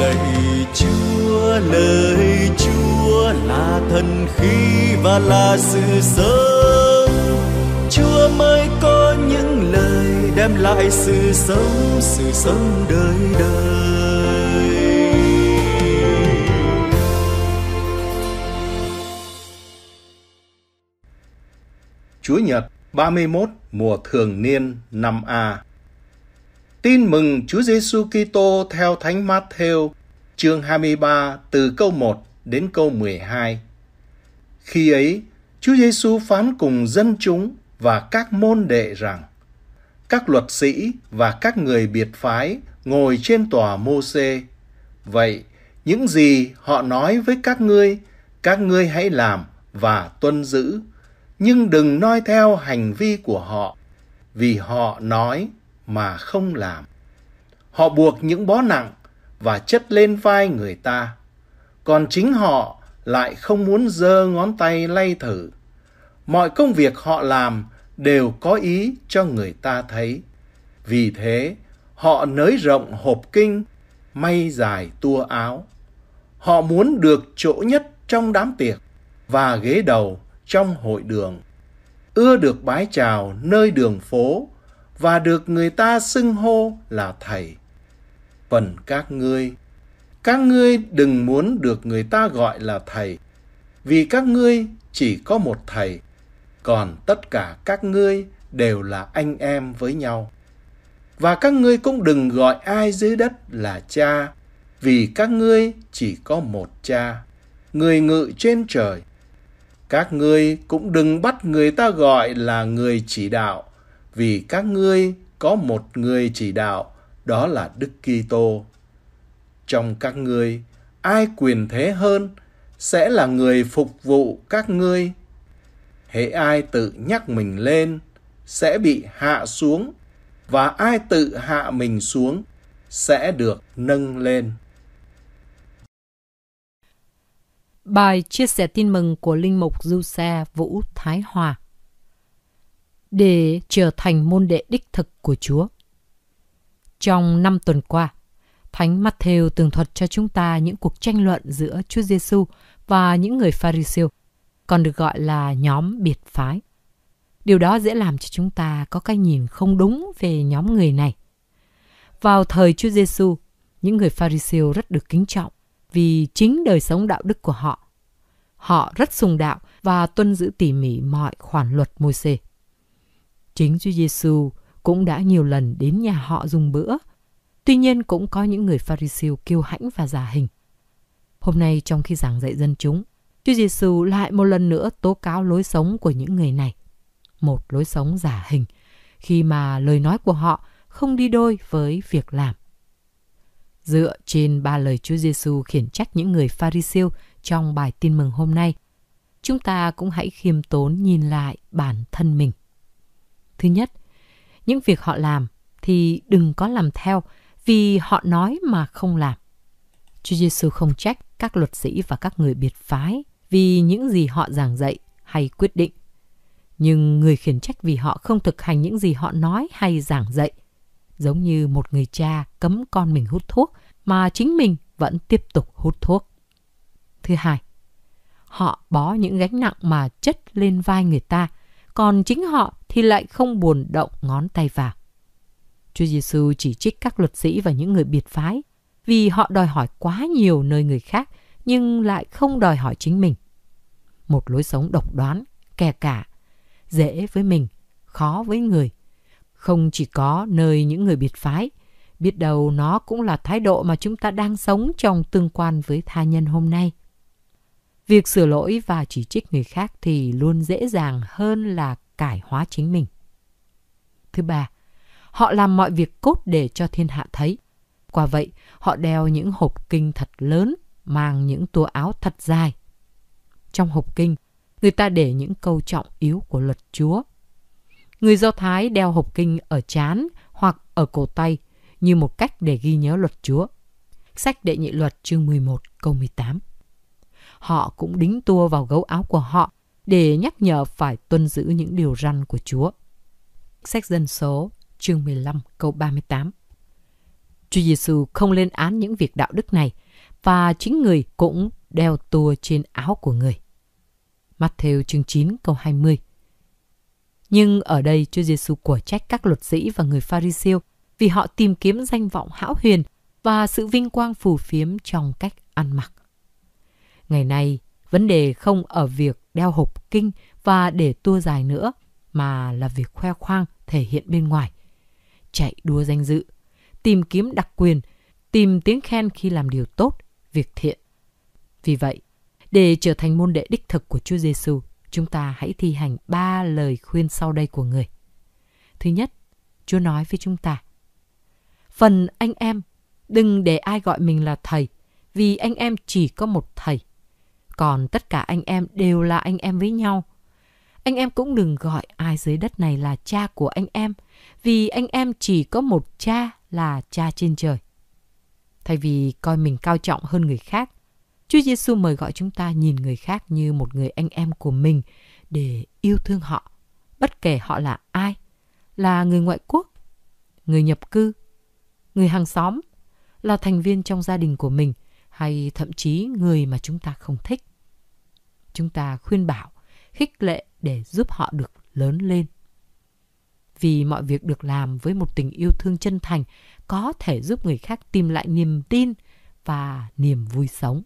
Lời Chúa là thần khí và là sự sống. Chúa mới có những lời đem lại sự sống đời đời. Chúa Nhật 31 mùa thường niên năm A. Tin mừng Chúa Giêsu Kitô theo Thánh Mát-thêu, chương 23 từ câu 1 đến câu 12. Khi ấy, Chúa Giêsu phán cùng dân chúng và các môn đệ rằng: các luật sĩ và các người biệt phái ngồi trên tòa Mô-sê. Vậy, những gì họ nói với các ngươi hãy làm và tuân giữ, nhưng đừng noi theo hành vi của họ, vì họ nói mà không làm. Họ buộc những bó nặng và chất lên vai người ta, còn chính họ lại không muốn giơ ngón tay lay thử. Mọi công việc họ làm đều có ý cho người ta thấy. Vì thế, họ nới rộng hộp kinh, may dài tua áo. Họ muốn được chỗ nhất trong đám tiệc và ghế đầu trong hội đường, ưa được bái chào nơi đường phố và được người ta xưng hô là thầy. Phần các ngươi đừng muốn được người ta gọi là thầy, vì các ngươi chỉ có một thầy, còn tất cả các ngươi đều là anh em với nhau. Và các ngươi cũng đừng gọi ai dưới đất là cha, vì các ngươi chỉ có một cha, người ngự trên trời. Các ngươi cũng đừng bắt người ta gọi là người chỉ đạo, vì các ngươi có một người chỉ đạo, đó là Đức Kitô. Trong các ngươi, ai quyền thế hơn sẽ là người phục vụ các ngươi. Hễ ai tự nhắc mình lên sẽ bị hạ xuống, và ai tự hạ mình xuống sẽ được nâng lên. Bài chia sẻ tin mừng của Linh mục Giuse Vũ Thái Hòa. Để trở thành môn đệ đích thực của Chúa. Trong 5 tuần qua, Thánh Mát-thêu tường thuật cho chúng ta những cuộc tranh luận giữa Chúa Giêsu và những người Pha-ri-siêu, còn được gọi là nhóm biệt phái. Điều đó dễ làm cho chúng ta có cái nhìn không đúng về nhóm người này. Vào thời Chúa Giêsu, những người Pha-ri-siêu rất được kính trọng vì chính đời sống đạo đức của họ. Họ rất sùng đạo và tuân giữ tỉ mỉ mọi khoản luật Môi-se. Chính Chúa Giêsu cũng đã nhiều lần đến nhà họ dùng bữa. Tuy nhiên cũng có những người Pha-ri-siêu kiêu hãnh và giả hình. Hôm nay trong khi giảng dạy dân chúng, Chúa Giêsu lại một lần nữa tố cáo lối sống của những người này. Một lối sống giả hình, khi mà lời nói của họ không đi đôi với việc làm. Dựa trên 3 lời Chúa Giêsu khiển trách những người Pha-ri-siêu trong bài tin mừng hôm nay, chúng ta cũng hãy khiêm tốn nhìn lại bản thân mình. Thứ nhất, những việc họ làm thì đừng có làm theo, vì họ nói mà không làm. Chúa Giêsu không trách các luật sĩ và các người biệt phái vì những gì họ giảng dạy hay quyết định. Nhưng người khiển trách vì họ không thực hành những gì họ nói hay giảng dạy. Giống như một người cha cấm con mình hút thuốc mà chính mình vẫn tiếp tục hút thuốc. Thứ hai, họ bó những gánh nặng mà chất lên vai người ta, còn chính họ thì lại không buồn động ngón tay vào. Chúa Giêsu chỉ trích các luật sĩ và những người biệt phái vì họ đòi hỏi quá nhiều nơi người khác nhưng lại không đòi hỏi chính mình. Một lối sống độc đoán, kè cả, dễ với mình, khó với người. Không chỉ có nơi những người biệt phái, biết đâu nó cũng là thái độ mà chúng ta đang sống trong tương quan với tha nhân hôm nay. Việc sửa lỗi và chỉ trích người khác thì luôn dễ dàng hơn là cải hóa chính mình. Thứ ba, họ làm mọi việc cốt để cho thiên hạ thấy. Quả vậy, họ đeo những hộp kinh thật lớn, mang những tua áo thật dài. Trong hộp kinh, người ta để những câu trọng yếu của luật Chúa. Người Do Thái đeo hộp kinh ở trán hoặc ở cổ tay như một cách để ghi nhớ luật Chúa. Sách Đệ Nhị Luật chương 11 câu 18. Họ cũng đính tua vào gấu áo của họ để nhắc nhở phải tuân giữ những điều răn của Chúa. Sách Dân Số chương 15 câu 38. Chúa Giêsu không lên án những việc đạo đức này, và chính người cũng đeo tua trên áo của người. Matthew chương 9 câu 20. Nhưng ở đây Chúa Giêsu của trách các luật sĩ và người Pha-ri-siêu vì họ tìm kiếm danh vọng hão huyền và sự vinh quang phù phiếm trong cách ăn mặc. Ngày nay, vấn đề không ở việc đeo hộp kinh và để tua dài nữa, mà là việc khoe khoang thể hiện bên ngoài, chạy đua danh dự, tìm kiếm đặc quyền, tìm tiếng khen khi làm điều tốt, việc thiện. Vì vậy, để trở thành môn đệ đích thực của Chúa Giêsu, chúng ta hãy thi hành 3 lời khuyên sau đây của người. Thứ nhất, Chúa nói với chúng ta: phần anh em, đừng để ai gọi mình là thầy, vì anh em chỉ có một thầy. Còn tất cả anh em đều là anh em với nhau. Anh em cũng đừng gọi ai dưới đất này là cha của anh em, vì anh em chỉ có một cha là cha trên trời. Thay vì coi mình cao trọng hơn người khác, Chúa Giêsu mời gọi chúng ta nhìn người khác như một người anh em của mình để yêu thương họ, bất kể họ là ai, là người ngoại quốc, người nhập cư, người hàng xóm, là thành viên trong gia đình của mình, hay thậm chí người mà chúng ta không thích. Chúng ta khuyên bảo, khích lệ để giúp họ được lớn lên. Vì mọi việc được làm với một tình yêu thương chân thành có thể giúp người khác tìm lại niềm tin và niềm vui sống.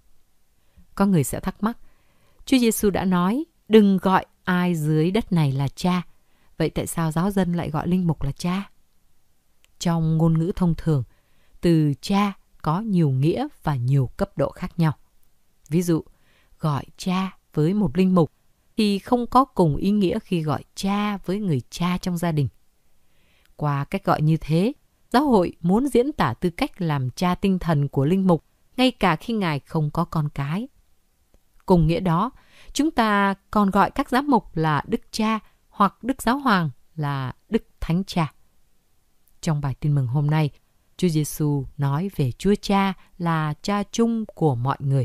Có người sẽ thắc mắc, Chúa Giêsu đã nói đừng gọi ai dưới đất này là cha. Vậy tại sao giáo dân lại gọi linh mục là cha? Trong ngôn ngữ thông thường, từ cha có nhiều nghĩa và nhiều cấp độ khác nhau. Ví dụ, gọi cha với một linh mục thì không có cùng ý nghĩa khi gọi cha với người cha trong gia đình. Qua cách gọi như thế, giáo hội muốn diễn tả tư cách làm cha tinh thần của linh mục ngay cả khi ngài không có con cái. Cùng nghĩa đó, chúng ta còn gọi các giám mục là Đức Cha hoặc Đức Giáo Hoàng là Đức Thánh Cha. Trong bài tin mừng hôm nay, Chúa Giêsu nói về Chúa Cha là cha chung của mọi người.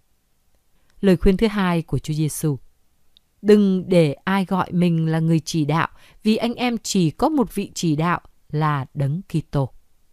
Lời khuyên thứ hai của Chúa Giêsu: đừng để ai gọi mình là người chỉ đạo, vì anh em chỉ có một vị chỉ đạo là Đấng Kitô.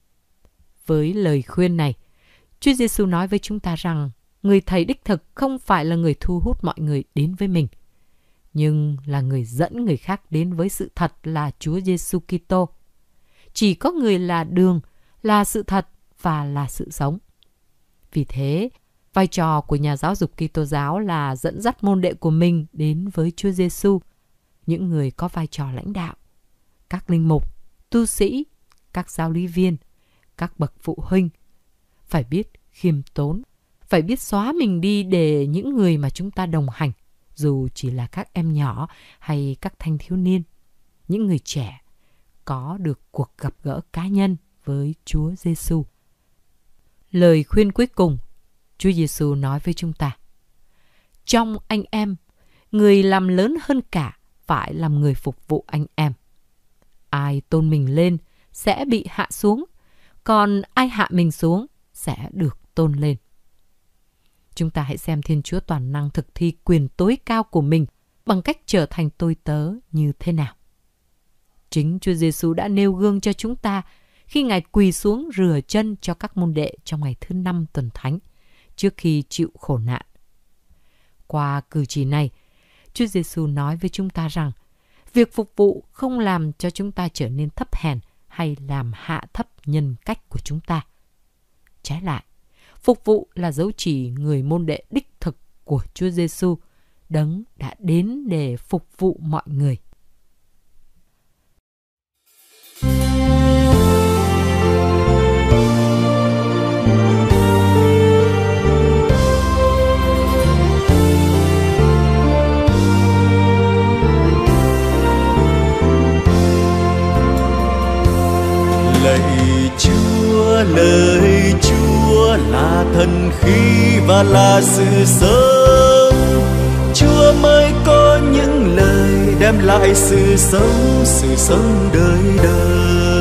Với lời khuyên này, Chúa Giêsu nói với chúng ta rằng người thầy đích thực không phải là người thu hút mọi người đến với mình, nhưng là người dẫn người khác đến với sự thật là Chúa Giêsu Kitô. Chỉ có người là đường, là sự thật và là sự sống. Vì thế, vai trò của nhà giáo dục Kitô giáo là dẫn dắt môn đệ của mình đến với Chúa Giêsu, những người có vai trò lãnh đạo, các linh mục, tu sĩ, các giáo lý viên, các bậc phụ huynh. Phải biết khiêm tốn, phải biết xóa mình đi để những người mà chúng ta đồng hành, dù chỉ là các em nhỏ hay các thanh thiếu niên, những người trẻ, có được cuộc gặp gỡ cá nhân với Chúa Giêsu. Lời khuyên cuối cùng, Chúa Giêsu nói với chúng ta: trong anh em, người làm lớn hơn cả phải làm người phục vụ anh em. Ai tôn mình lên sẽ bị hạ xuống, còn ai hạ mình xuống sẽ được tôn lên. Chúng ta hãy xem Thiên Chúa toàn năng thực thi quyền tối cao của mình bằng cách trở thành tôi tớ như thế nào. Chính Chúa Giêsu đã nêu gương cho chúng ta khi Ngài quỳ xuống rửa chân cho các môn đệ trong ngày thứ 5 tuần thánh, trước khi chịu khổ nạn. Qua cử chỉ này, Chúa Giêsu nói với chúng ta rằng việc phục vụ không làm cho chúng ta trở nên thấp hèn hay làm hạ thấp nhân cách của chúng ta. Trái lại, phục vụ là dấu chỉ người môn đệ đích thực của Chúa Giêsu, Đấng đã đến để phục vụ mọi người. Lời Chúa là thần khí và là sự sống. Chúa mới có những lời đem lại sự sống đời đời.